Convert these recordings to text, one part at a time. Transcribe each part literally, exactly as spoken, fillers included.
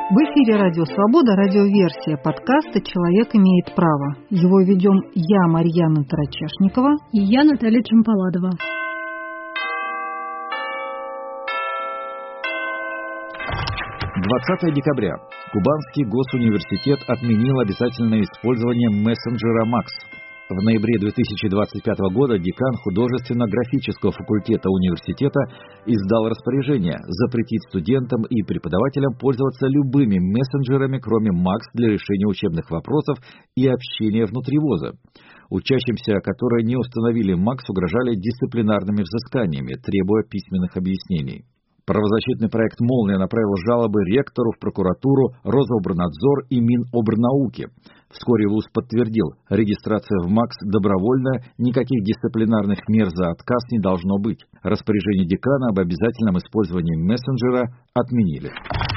В эфире Радио Свобода, радиоверсия подкаста «Человек имеет право». Его ведем я, Марьяна Тарачешникова, и я, Наталья Чемпаладова. двадцатого декабря. Кубанский госуниверситет отменил обязательное использование мессенджера Макс. В ноябре две тысячи двадцать пятого года декан художественно-графического факультета университета издал распоряжение запретить студентам и преподавателям пользоваться любыми мессенджерами, кроме Макс, для решения учебных вопросов и общения внутри вуза. Учащимся, которые не установили Макс, угрожали дисциплинарными взысканиями, требуя письменных объяснений. Правозащитный проект «Молния» направил жалобы ректору, в прокуратуру, Рособорнадзор и Минобрнауки. Вскоре вуз подтвердил, регистрация в МАКС добровольная, никаких дисциплинарных мер за отказ не должно быть. Распоряжение декана об обязательном использовании мессенджера отменили.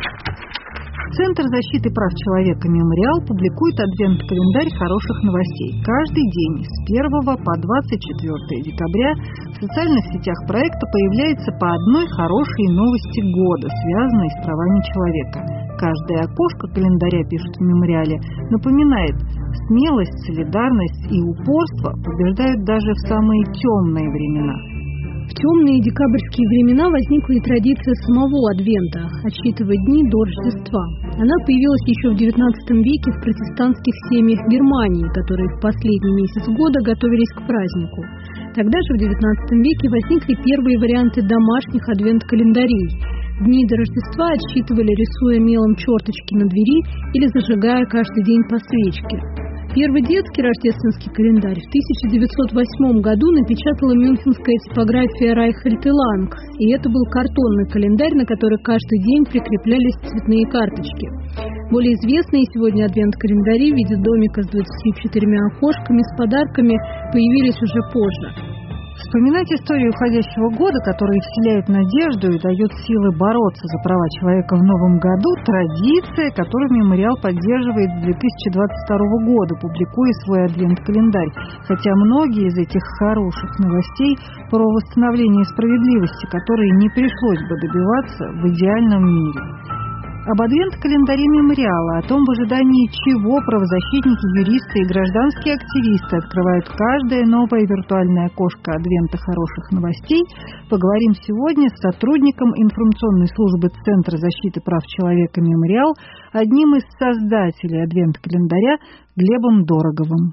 Центр защиты прав человека «Мемориал» публикует адвент-календарь хороших новостей. Каждый день с первого по двадцать четвёртое декабря в социальных сетях проекта появляется по одной хорошей новости года, связанной с правами человека. Каждое окошко календаря, пишут в «Мемориале», напоминает: смелость, солидарность и упорство побеждают даже в самые темные времена. В темные декабрьские времена возникла и традиция самого Адвента – отсчитывать дни до Рождества. Она появилась еще в девятнадцатом веке в протестантских семьях Германии, которые в последний месяц года готовились к празднику. Тогда же в девятнадцатом веке возникли первые варианты домашних адвент-календарей. Дни до Рождества отсчитывали, рисуя мелом черточки на двери или зажигая каждый день по свечке. Первый детский рождественский календарь в тысяча девятьсот восьмом году напечатала мюнхенская типография Райхельт и Ланг, и это был картонный календарь, на который каждый день прикреплялись цветные карточки. Более известные сегодня адвент-календари в виде домика с двадцатью четырьмя окошками с подарками появились уже позже. Вспоминать историю уходящего года, который вселяет надежду и дает силы бороться за права человека в новом году, традиция, которую «Мемориал» поддерживает с две тысячи двадцать второго года, публикуя свой адвент-календарь. Хотя многие из этих хороших новостей про восстановление справедливости, которые не пришлось бы добиваться в идеальном мире. Об адвент-календаре «Мемориала», о том, в ожидании чего правозащитники, юристы и гражданские активисты открывают каждое новое виртуальное окошко адвента хороших новостей, поговорим сегодня с сотрудником информационной службы Центра защиты прав человека «Мемориал», одним из создателей адвент-календаря Глебом Дороговым.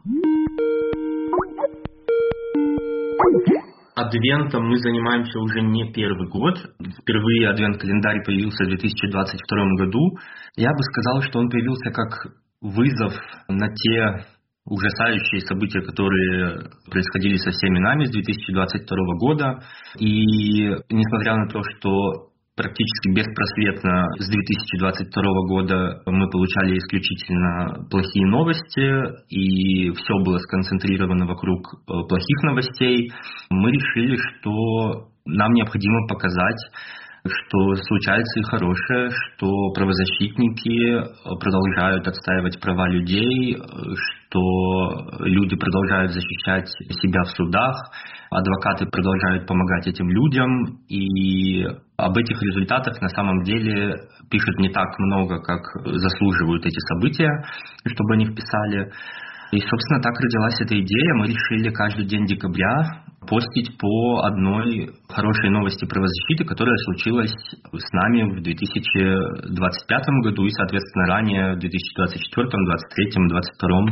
Адвентом мы занимаемся уже не первый год. Впервые адвент-календарь появился в две тысячи двадцать втором году. Я бы сказал, что он появился как вызов на те ужасающие события, которые происходили со всеми нами с две тысячи двадцать второго года. И несмотря на то, что практически беспросветно с две тысячи двадцать второго года мы получали исключительно плохие новости, и все было сконцентрировано вокруг плохих новостей, мы решили, что нам необходимо показать, что случается и хорошее, что правозащитники продолжают отстаивать права людей, что люди продолжают защищать себя в судах, адвокаты продолжают помогать этим людям, и об этих результатах на самом деле пишут не так много, как заслуживают эти события, чтобы о них писали. И, собственно, так родилась эта идея. Мы решили каждый день декабря постить по одной хорошей новости правозащиты, которая случилась с нами в две тысячи двадцать пятом году и, соответственно, ранее в две тысячи двадцать четвёртом, двадцать третьем, двадцать втором.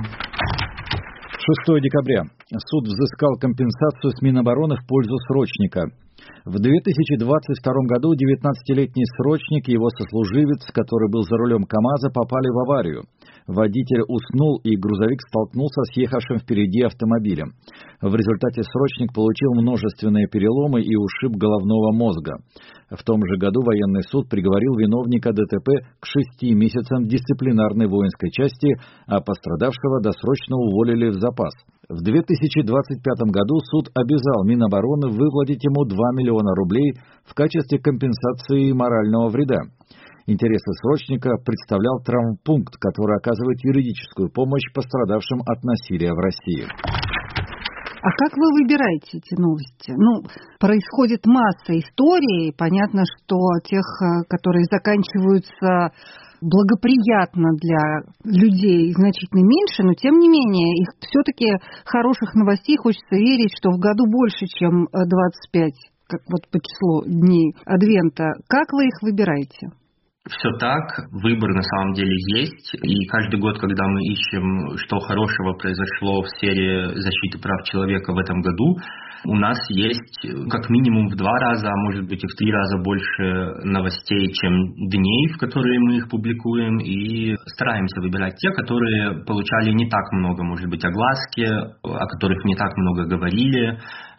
шестого декабря. Суд взыскал компенсацию с Минобороны в пользу срочника. В две тысячи двадцать втором году девятнадцатилетний срочник и его сослуживец, который был за рулем КамАЗа, попали в аварию. Водитель уснул, и грузовик столкнулся с ехавшим впереди автомобилем. В результате срочник получил множественные переломы и ушиб головного мозга. В том же году военный суд приговорил виновника ДТП к шести месяцам дисциплинарной воинской части, а пострадавшего досрочно уволили в запас. В две тысячи двадцать пятом году суд обязал Минобороны выплатить ему два миллиона рублей в качестве компенсации морального вреда. Интересы срочника представлял травмпункт, который оказывает юридическую помощь пострадавшим от насилия в России. А как вы выбираете эти новости? Ну, происходит масса историй. Понятно, что тех, которые заканчиваются благоприятно для людей, значительно меньше, но тем не менее, их все-таки хороших новостей хочется верить, что в году больше, чем двадцать пять, как вот по числу дней Адвента. Как вы их выбираете? Все так, выбор на самом деле есть, и каждый год, когда мы ищем, что хорошего произошло в сфере защиты прав человека в этом году, у нас есть как минимум в два раза, а может быть и в три раза больше новостей, чем дней, в которые мы их публикуем, и стараемся выбирать те, которые получали не так много, может быть, огласки, о которых не так много говорили,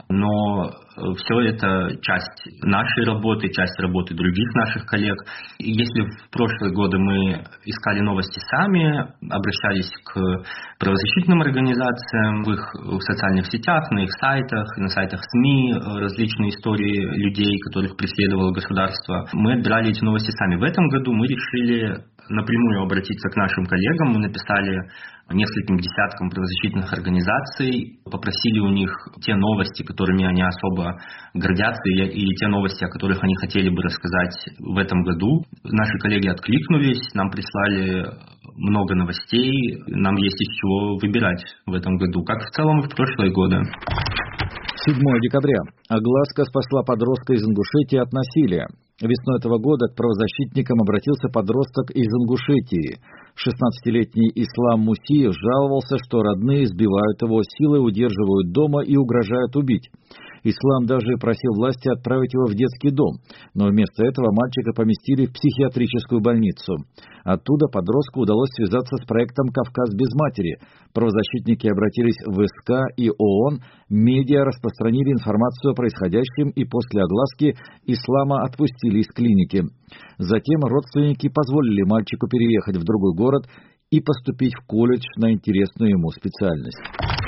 но все это часть нашей работы, часть работы других наших коллег. И если в прошлые годы мы искали новости сами, обращались к правозащитным организациям в их в социальных сетях, на их сайтах, на сайтах СМИ, различные истории людей, которых преследовало государство, мы отбирали эти новости сами. В этом году мы решили напрямую обратиться к нашим коллегам. Мы написали нескольким десяткам правозащитных организаций, попросили у них те новости, которыми они особо гордятся, или, или те новости, о которых они хотели бы рассказать в этом году. Наши коллеги откликнулись, нам прислали много новостей, нам есть из чего выбирать в этом году, как в целом и в прошлые годы. седьмого декабря. Огласка спасла подростка из Ингушетии от насилия. Весной этого года к правозащитникам обратился подросток из Ингушетии. шестнадцатилетний Ислам Мусиев жаловался, что родные избивают его, силой удерживают дома и угрожают убить. Ислам даже просил власти отправить его в детский дом, но вместо этого мальчика поместили в психиатрическую больницу. Оттуда подростку удалось связаться с проектом «Кавказ без матери». Правозащитники обратились в ВСК и ООН, медиа распространили информацию о происходящем, и после огласки Ислама отпустили из клиники. Затем родственники позволили мальчику переехать в другой город и поступить в колледж на интересную ему специальность.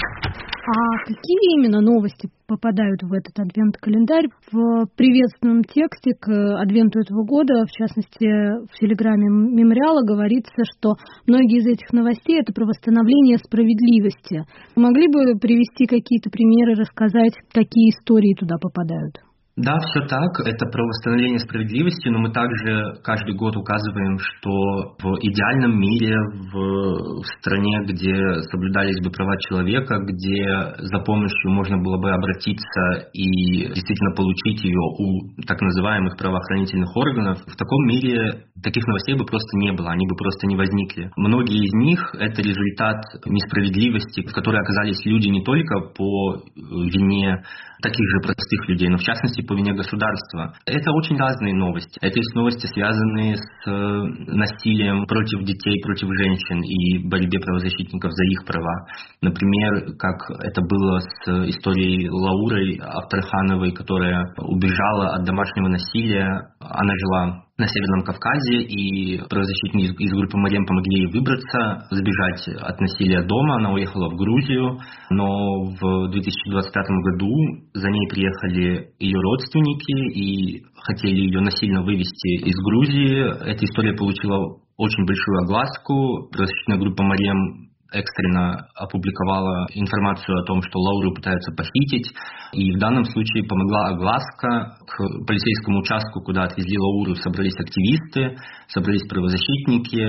А какие именно новости попадают в этот адвент-календарь? В приветственном тексте к адвенту этого года, в частности, в телеграме мемориала, говорится, что многие из этих новостей – это про восстановление справедливости. Вы могли бы привести какие-то примеры, рассказать, какие истории туда попадают? Да, все так. Это про восстановление справедливости, но мы также каждый год указываем, что в идеальном мире, в, в стране, где соблюдались бы права человека, где за помощью можно было бы обратиться и действительно получить ее у так называемых правоохранительных органов, в таком мире таких новостей бы просто не было, они бы просто не возникли. Многие из них – это результат несправедливости, в которой оказались люди не только по вине таких же простых людей, но в частности по вине государства. Это очень разные новости. Это есть новости, связанные с насилием против детей, против женщин и борьбе правозащитников за их права. Например, как это было с историей Лауры Авторхановой, которая убежала от домашнего насилия. Она жила на Северном Кавказе, и правозащитники из группы Марем помогли ей выбраться, сбежать от насилия дома. Она уехала в Грузию, но в две тысячи двадцать пятом году за ней приехали ее родственники и хотели ее насильно вывести из Грузии. Эта история получила очень большую огласку. Правозащитная группа Марем экстренно опубликовала информацию о том, что Лауру пытаются похитить, и в данном случае помогла огласка. К полицейскому участку, куда отвезли Лауру, собрались активисты, собрались правозащитники,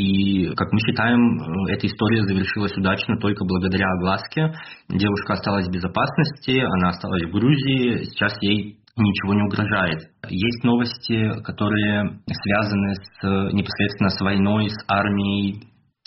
и, как мы считаем, эта история завершилась удачно только благодаря огласке. Девушка осталась в безопасности, она осталась в Грузии, сейчас ей ничего не угрожает. Есть новости, которые связаны с, непосредственно с войной, с армией,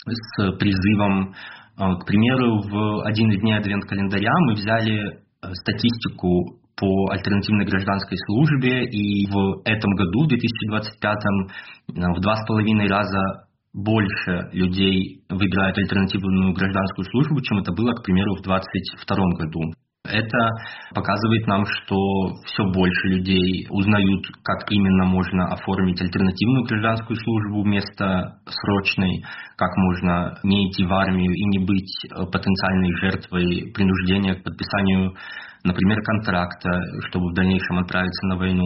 с призывом. К примеру, в один из дней адвент-календаря мы взяли статистику по альтернативной гражданской службе, и в этом году, в две тысячи двадцать пятом, в два с половиной раза больше людей выбирают альтернативную гражданскую службу, чем это было, к примеру, в двадцать втором году. Это показывает нам, что все больше людей узнают, как именно можно оформить альтернативную гражданскую службу вместо срочной, как можно не идти в армию и не быть потенциальной жертвой принуждения к подписанию, например, контракта, чтобы в дальнейшем отправиться на войну.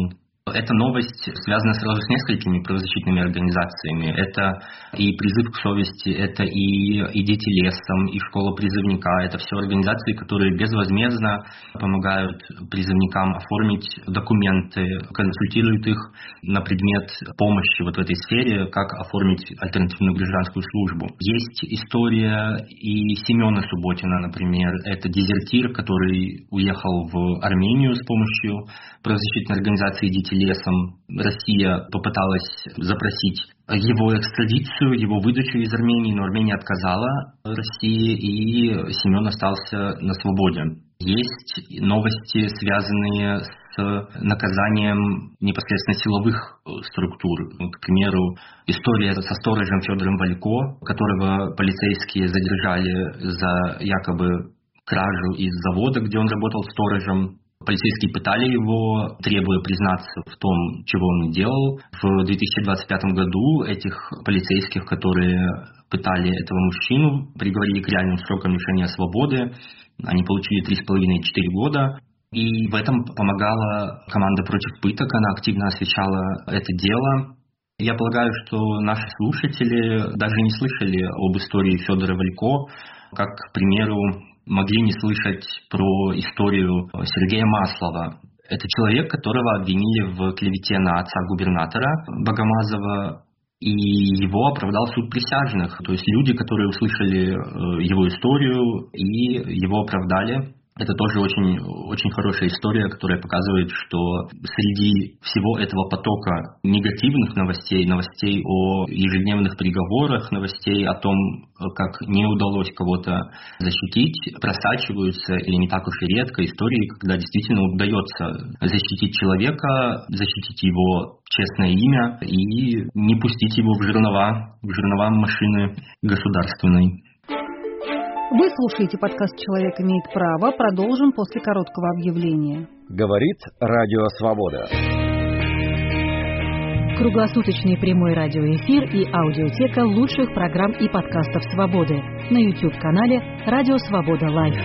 Эта новость связана сразу с несколькими правозащитными организациями. Это и призыв к совести, это и «Идите лесом», и школа призывника. Это все организации, которые безвозмездно помогают призывникам оформить документы, консультируют их на предмет помощи вот в этой сфере, как оформить альтернативную гражданскую службу. Есть история и Семена Субботина, например. Это дезертир, который уехал в Армению с помощью правозащитной организации «Идите лесом». Россия попыталась запросить его экстрадицию, его выдачу из Армении, но Армения отказала России, и Семен остался на свободе. Есть новости, связанные с наказанием непосредственно силовых структур. К примеру, история со сторожем Федором Валько, которого полицейские задержали за якобы кражу из завода, где он работал сторожем. Полицейские пытали его, требуя признаться в том, чего он не делал. В две тысячи двадцать пятом году этих полицейских, которые пытали этого мужчину, приговорили к реальным срокам лишения свободы. Они получили три с половиной - четыре года. И в этом помогала команда против пыток, она активно освещала это дело. Я полагаю, что наши слушатели даже не слышали об истории Федора Валько, как, к примеру, могли не слышать про историю Сергея Маслова. Это человек, которого обвинили в клевете на отца губернатора Богомазова, и его оправдал суд присяжных. То есть люди, которые услышали его историю и его оправдали. Это тоже очень, очень хорошая история, которая показывает, что среди всего этого потока негативных новостей, новостей о ежедневных приговорах, новостей о том, как не удалось кого-то защитить, просачиваются, или не так уж и редко, истории, когда действительно удается защитить человека, защитить его честное имя и не пустить его в жернова, в жернова машины государственной. Вы слушаете подкаст «Человек имеет право». Продолжим после короткого объявления. Говорит Радио Свобода. Круглосуточный прямой радиоэфир и аудиотека лучших программ и подкастов «Свободы» на YouTube-канале «Радио Свобода Лайв».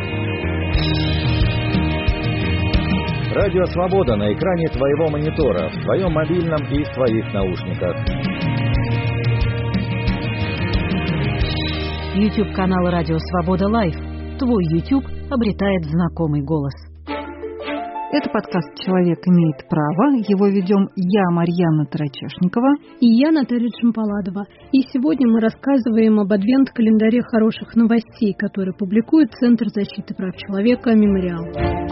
Радио Свобода на экране твоего монитора, в твоем мобильном и в твоих наушниках. YouTube-канал «Радио Свобода Лайв». Твой YouTube обретает знакомый голос. Это подкаст «Человек имеет право». Его ведем я, Марьяна Тарачешникова. И я, Наталья Шампаладова. И сегодня мы рассказываем об адвент-календаре хороших новостей, который публикует Центр защиты прав человека «Мемориал».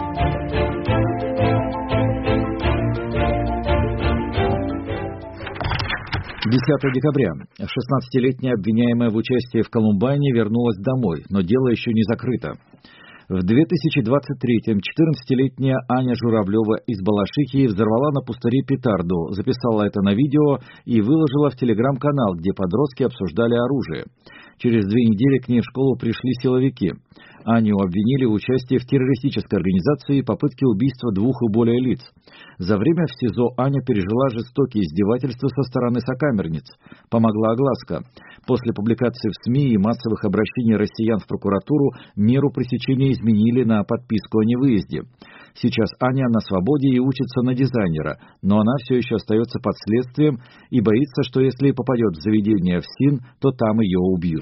десятого декабря. шестнадцатилетняя обвиняемая в участии в Колумбайне вернулась домой, но дело еще не закрыто. В две тысячи двадцать третьем четырнадцатилетняя Аня Журавлева из Балашихи взорвала на пустыре петарду, записала это на видео и выложила в телеграм-канал, где подростки обсуждали оружие. Через две недели к ней в школу пришли силовики. Аню обвинили в участии в террористической организации и попытке убийства двух и более лиц. За время в СИЗО Аня пережила жестокие издевательства со стороны сокамерниц. Помогла огласка. После публикации в СМИ и массовых обращений россиян в прокуратуру меру пресечения изменили на подписку о невыезде. Сейчас Аня на свободе и учится на дизайнера, но она все еще остается под следствием и боится, что если попадет в заведение в СИН, то там ее убьют.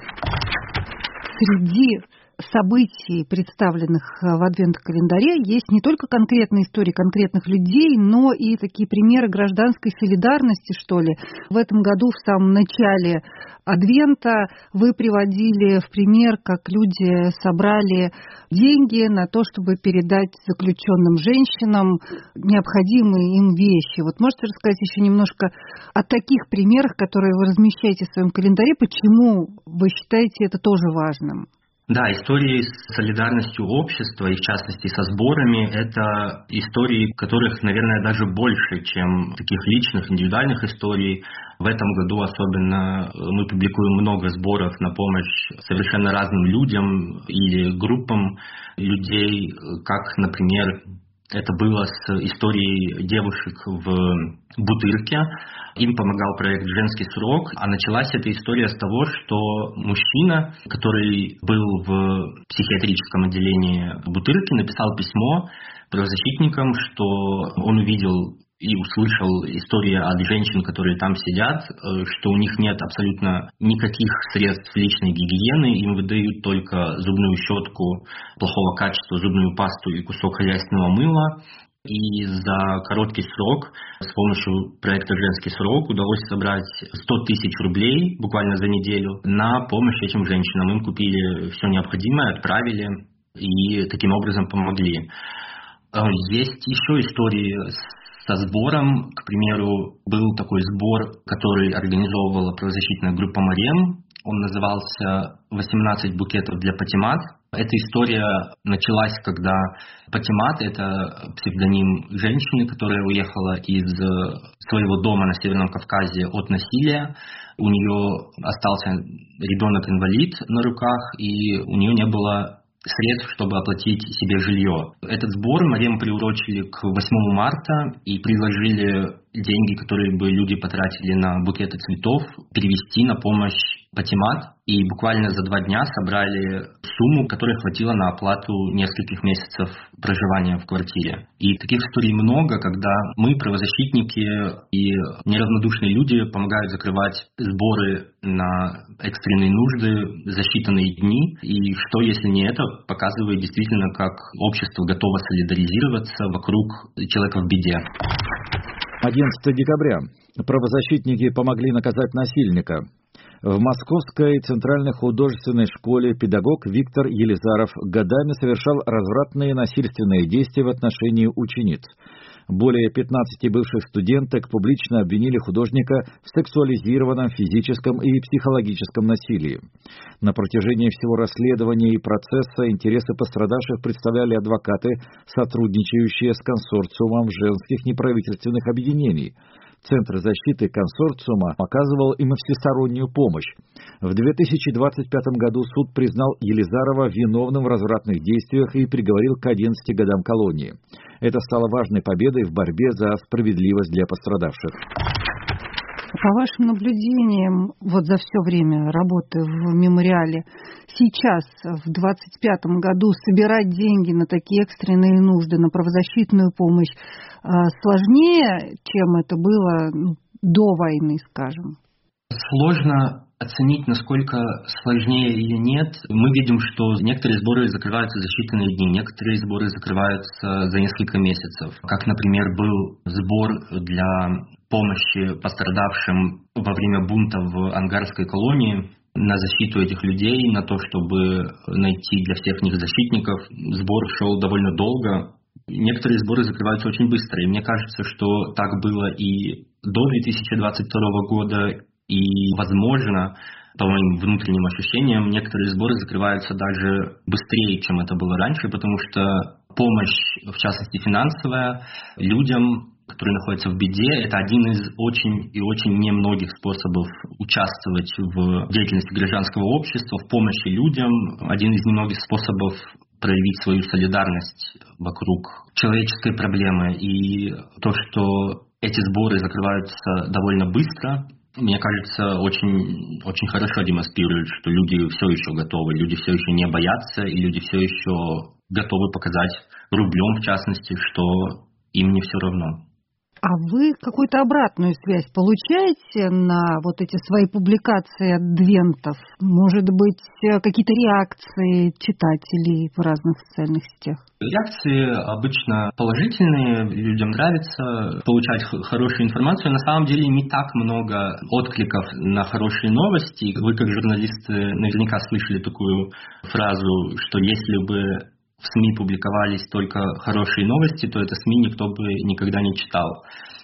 Среди событий, представленных в адвент-календаре, есть не только конкретные истории конкретных людей, но и такие примеры гражданской солидарности, что ли. В этом году, в самом начале адвента, вы приводили в пример, как люди собрали деньги на то, чтобы передать заключенным женщинам необходимые им вещи. Вот можете рассказать еще немножко о таких примерах, которые вы размещаете в своем календаре, почему вы считаете это тоже важным? Да, истории с солидарностью общества, и в частности со сборами, это истории, которых, наверное, даже больше, чем таких личных, индивидуальных историй. В этом году особенно мы публикуем много сборов на помощь совершенно разным людям или группам людей, как, например, это было с историей девушек в Бутырке. Им помогал проект «Женский срок». А началась эта история с того, что мужчина, который был в психиатрическом отделении Бутырки, написал письмо правозащитникам, что он увидел и услышал истории от женщин, которые там сидят, что у них нет абсолютно никаких средств личной гигиены, им выдают только зубную щетку плохого качества, зубную пасту и кусок хозяйственного мыла. И за короткий срок с помощью проекта «Женский срок» удалось собрать сто тысяч рублей буквально за неделю на помощь этим женщинам. Им купили все необходимое, отправили и таким образом помогли. Есть еще истории со сбором. К примеру, был такой сбор, который организовывала правозащитная группа «Марем». Он назывался «восемнадцать букетов для Патимат». Эта история началась, когда Патимат – это псевдоним женщины, которая уехала из своего дома на Северном Кавказе от насилия. У нее остался ребенок-инвалид на руках, и у нее не было средств, чтобы оплатить себе жилье. Этот сбор Марем приурочили к восьмому марта и предложили деньги, которые бы люди потратили на букеты цветов, перевести на помощь Патимат. И буквально за два дня собрали сумму, которая хватила на оплату нескольких месяцев проживания в квартире. И таких историй много, когда мы, правозащитники и неравнодушные люди, помогают закрывать сборы на экстренные нужды за считанные дни. И что, если не это, показывает действительно, как общество готово солидаризироваться вокруг человека в беде. одиннадцатого декабря. Правозащитники помогли наказать насильника. В Московской центральной художественной школе педагог Виктор Елизаров годами совершал развратные насильственные действия в отношении учениц. Более пятнадцати бывших студенток публично обвинили художника в сексуализированном физическом и психологическом насилии. На протяжении всего расследования и процесса интересы пострадавших представляли адвокаты, сотрудничающие с консорциумом женских неправительственных объединений. Центр защиты консорциума оказывал им всестороннюю помощь. В две тысячи двадцать пятом году суд признал Елизарова виновным в развратных действиях и приговорил к одиннадцати годам колонии. Это стало важной победой в борьбе за справедливость для пострадавших. По вашим наблюдениям, вот за все время работы в мемориале, сейчас, в двадцать пятом году, собирать деньги на такие экстренные нужды, на правозащитную помощь, сложнее, чем это было до войны, скажем? Сложно оценить, насколько сложнее или нет. Мы видим, что некоторые сборы закрываются за считанные дни, некоторые сборы закрываются за несколько месяцев. Как, например, был сбор для помощи пострадавшим во время бунта в Ангарской колонии, на защиту этих людей, на то, чтобы найти для всех них защитников. Сбор шел довольно долго. Некоторые сборы закрываются очень быстро. И мне кажется, что так было и до две тысячи двадцать второго года, и, возможно, по моим внутренним ощущениям, некоторые сборы закрываются даже быстрее, чем это было раньше, потому что помощь, в частности финансовая, людям, которые находятся в беде, это один из очень и очень немногих способов участвовать в деятельности гражданского общества, в помощи людям, один из немногих способов проявить свою солидарность вокруг человеческой проблемы. И то, что эти сборы закрываются довольно быстро, мне кажется, очень, очень хорошо демонстрирует, что люди все еще готовы, люди все еще не боятся, и люди все еще готовы показать рублем, в частности, что им не все равно. А вы какую-то обратную связь получаете на вот эти свои публикации адвентов? Может быть, какие-то реакции читателей в разных социальных сетях? Реакции обычно положительные, людям нравится получать хорошую информацию. На самом деле не так много откликов на хорошие новости. Вы, как журналисты, наверняка слышали такую фразу, что если бы в СМИ публиковались только хорошие новости, то это СМИ никто бы никогда не читал.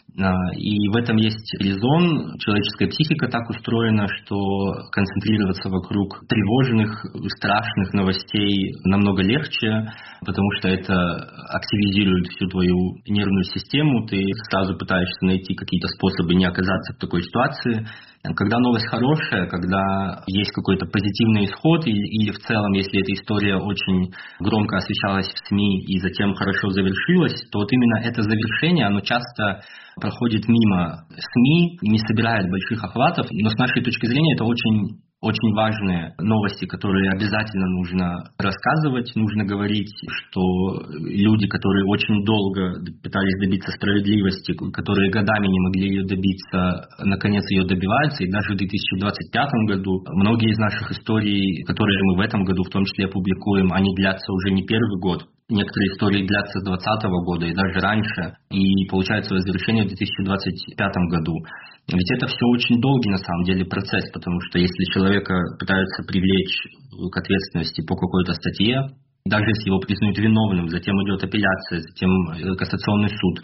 И в этом есть резон. Человеческая психика так устроена, что концентрироваться вокруг тревожных, страшных новостей намного легче, потому что это активизирует всю твою нервную систему, ты сразу пытаешься найти какие-то способы не оказаться в такой ситуации. Когда новость хорошая, когда есть какой-то позитивный исход, или, или в целом, если эта история очень громко освещалась в СМИ и затем хорошо завершилась, то вот именно это завершение, оно часто проходит мимо СМИ, не собирает больших охватов, но с нашей точки зрения это очень, очень важные новости, которые обязательно нужно рассказывать, нужно говорить, что люди, которые очень долго пытались добиться справедливости, которые годами не могли ее добиться, наконец ее добиваются, и даже в две тысячи двадцать пятом году многие из наших историй, которые мы в этом году в том числе опубликуем, они длятся уже не первый год. Некоторые истории длятся с двадцатого года и даже раньше, и получают свое завершение в две тысячи двадцать пятом году. Ведь это все очень долгий на самом деле процесс, потому что если человека пытаются привлечь к ответственности по какой-то статье, даже если его признают виновным, затем идет апелляция, затем кассационный суд,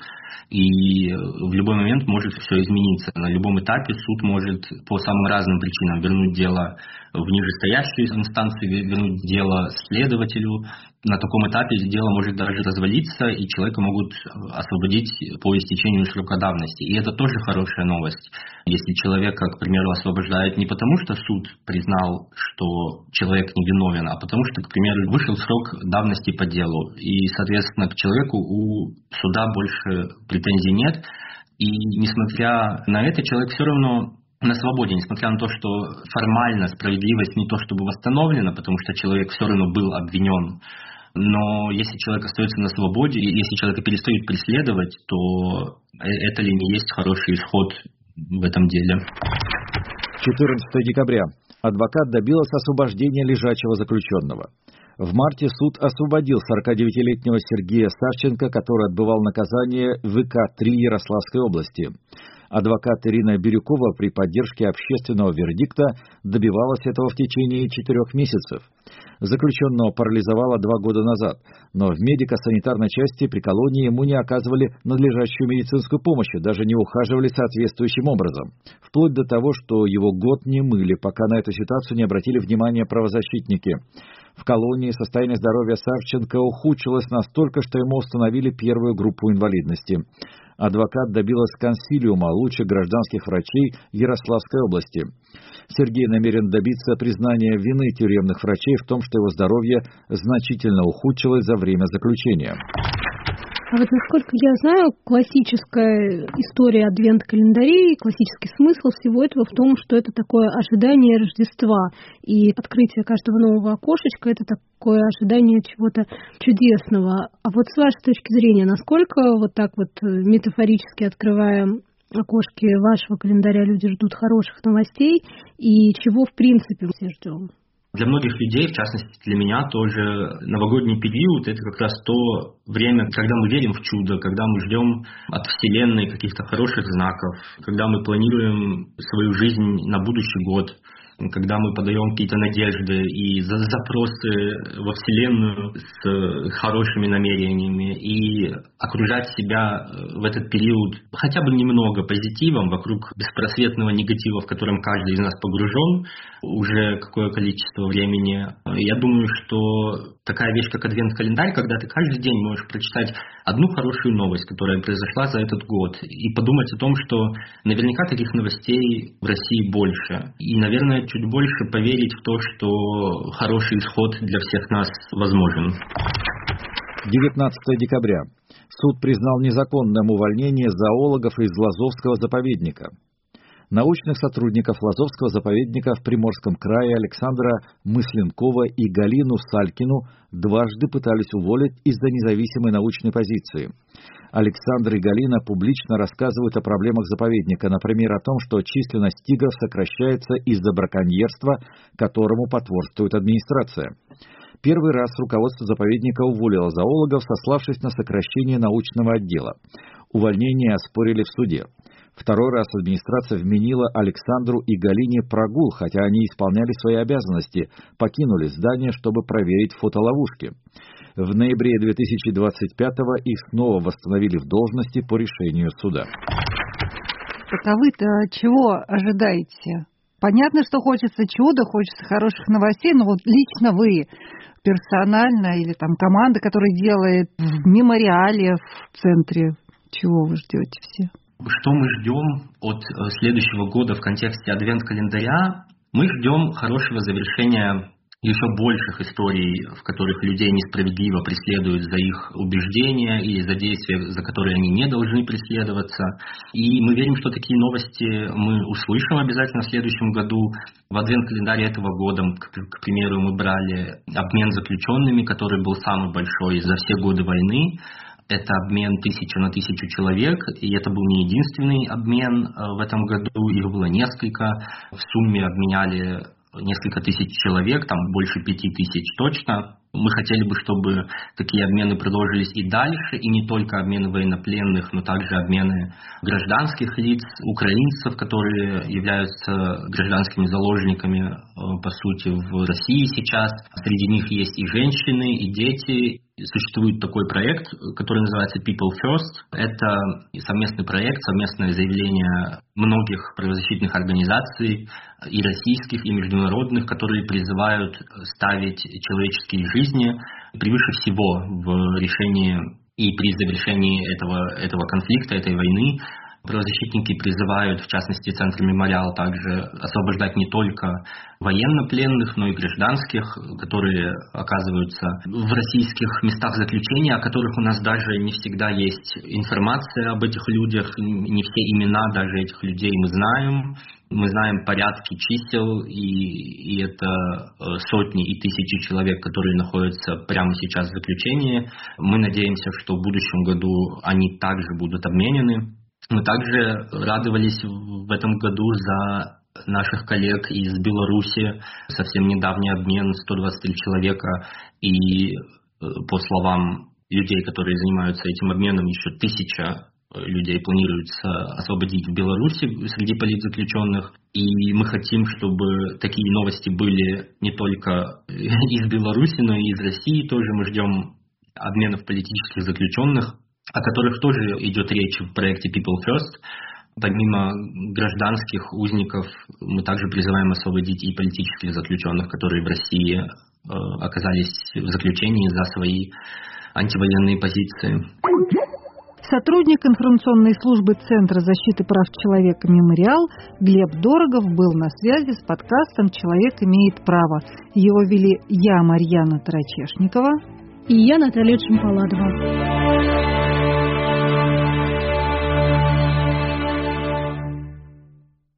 и в любой момент может все измениться. На любом этапе суд может по самым разным причинам вернуть дело в нижестоящую инстанцию, вернуть дело следователю. На таком этапе дело может даже развалиться, и человека могут освободить по истечению срока давности. И это тоже хорошая новость. Если человека, к примеру, освобождают не потому, что суд признал, что человек невиновен, а потому что, к примеру, вышел срок давности по делу. И, соответственно, к человеку у суда больше претензий нет. И несмотря на это, человек все равно на свободе, несмотря на то, что формально справедливость не то чтобы восстановлена, потому что человек все равно был обвинен. Но если человек остается на свободе, если человека перестают преследовать, то это ли не есть хороший исход в этом деле? четырнадцатого декабря. Адвокат добилась освобождения лежачего заключенного. В марте суд освободил сорокадевятилетнего Сергея Савченко, который отбывал наказание в вэ ка три Ярославской области. Адвокат Ирина Бирюкова при поддержке общественного вердикта добивалась этого в течение четырех месяцев. Заключенного парализовало два года назад, но в медико-санитарной части при колонии ему не оказывали надлежащую медицинскую помощь, даже не ухаживали соответствующим образом. Вплоть до того, что его год не мыли, пока на эту ситуацию не обратили внимания правозащитники. В колонии состояние здоровья Савченко ухудшилось настолько, что ему установили первую группу инвалидности. Адвокат добилась консилиума лучших гражданских врачей Ярославской области. Сергей намерен добиться признания вины тюремных врачей в том, что его здоровье значительно ухудшилось за время заключения. А вот насколько я знаю, классическая история адвент-календарей, классический смысл всего этого в том, что это такое ожидание Рождества. И открытие каждого нового окошечка – это такое ожидание чего-то чудесного. А вот с вашей точки зрения, насколько вот так вот метафорически открывая окошки вашего календаря люди ждут хороших новостей и чего в принципе все ждем? Для многих людей, в частности для меня тоже, новогодний период – это как раз то время, когда мы верим в чудо, когда мы ждем от Вселенной каких-то хороших знаков, когда мы планируем свою жизнь на будущий год, когда мы подаем какие-то надежды и запросы во Вселенную с хорошими намерениями, и окружать себя в этот период хотя бы немного позитивом вокруг беспросветного негатива, в котором каждый из нас погружен уже какое количество времени. Я думаю, что такая вещь, как адвент-календарь, когда ты каждый день можешь прочитать одну хорошую новость, которая произошла за этот год, и подумать о том, что наверняка таких новостей в России больше. И, наверное, чуть больше поверить в то, что хороший исход для всех нас возможен. девятнадцатого декабря. Суд признал незаконным увольнение зоологов из Лазовского заповедника. Научных сотрудников Лазовского заповедника в Приморском крае Александра Мысленкова и Галину Салькину дважды пытались уволить из-за независимой научной позиции. Александр и Галина публично рассказывают о проблемах заповедника, например, о том, что численность тигров сокращается из-за браконьерства, которому потворствует администрация. Первый раз руководство заповедника уволило зоологов, сославшись на сокращение научного отдела. Увольнение оспорили в суде. Второй раз администрация вменила Александру и Галине прогул, хотя они исполняли свои обязанности, покинули здание, чтобы проверить фотоловушки. В ноябре две тысячи двадцать пятого их снова восстановили в должности по решению суда. Так а вы-то чего ожидаете? Понятно, что хочется чуда, хочется хороших новостей, но вот лично вы персонально или там команда, которая делает в мемориале в центре, чего вы ждете все? Что мы ждем от следующего года в контексте адвент-календаря? Мы ждем хорошего завершения еще больших историй, в которых людей несправедливо преследуют за их убеждения или за действия, за которые они не должны преследоваться. И мы верим, что такие новости мы услышим обязательно в следующем году. В адвент-календаре этого года, к, к примеру, мы брали обмен заключенными, который был самый большой за все годы войны. Это обмен тысяча на тысячу человек, и это был не единственный обмен в этом году, их было несколько. В сумме обменяли несколько тысяч человек, там больше пяти тысяч точно. Мы хотели бы, чтобы такие обмены продолжились и дальше, и не только обмены военнопленных, но также обмены гражданских лиц, украинцев, которые являются гражданскими заложниками, по сути, в России сейчас. Среди них есть и женщины, и дети. Существует такой проект, который называется People First. Это совместный проект, совместное заявление многих правозащитных организаций, и российских, и международных, которые призывают ставить человеческие жизни превыше всего в решении и при завершении этого, этого конфликта, этой войны. Правозащитники призывают, в частности, Центр Мемориал, также освобождать не только военнопленных, но и гражданских, которые оказываются в российских местах заключения, о которых у нас даже не всегда есть информация об этих людях, не все имена даже этих людей мы знаем. Мы знаем порядки чисел, и, и это сотни и тысячи человек, которые находятся прямо сейчас в заключении. Мы надеемся, что в будущем году они также будут обменены. Мы также радовались в этом году за наших коллег из Беларуси. Совсем недавний обмен, сто двадцать три человека. И по словам людей, которые занимаются этим обменом, еще тысяча людей планируется освободить в Беларуси среди политзаключенных. И мы хотим, чтобы такие новости были не только из Беларуси, но и из России тоже. Мы ждем обменов политических заключенных, о которых тоже идет речь в проекте People First. Помимо гражданских узников, мы также призываем освободить и политических заключенных, которые в России э, оказались в заключении за свои антивоенные позиции. Сотрудник информационной службы Центра защиты прав человека «Мемориал» Глеб Дорогов был на связи с подкастом «Человек имеет право». Его вели я, Марьяна Тарачешникова, и я, Наталья Чемпаладова.